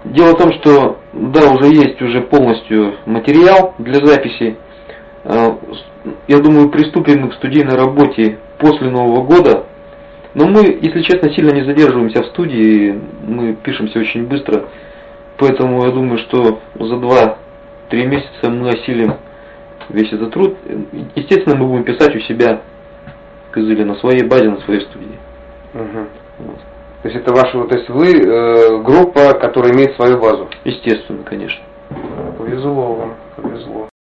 Дело в том, что да, уже есть уже полностью материал для записи. Я думаю, приступим мы к студийной работе после Нового года. Но мы, если честно, сильно не задерживаемся в студии, мы пишемся очень быстро. Поэтому я думаю, что за 2-3 месяца мы осилим весь этот труд. Естественно, мы будем писать у себя в Кызыле, на своей базе, на своей студии. Угу. Вот. То есть это ваша, то есть вы группа, которая имеет свою базу? Естественно, конечно. Повезло вам, повезло.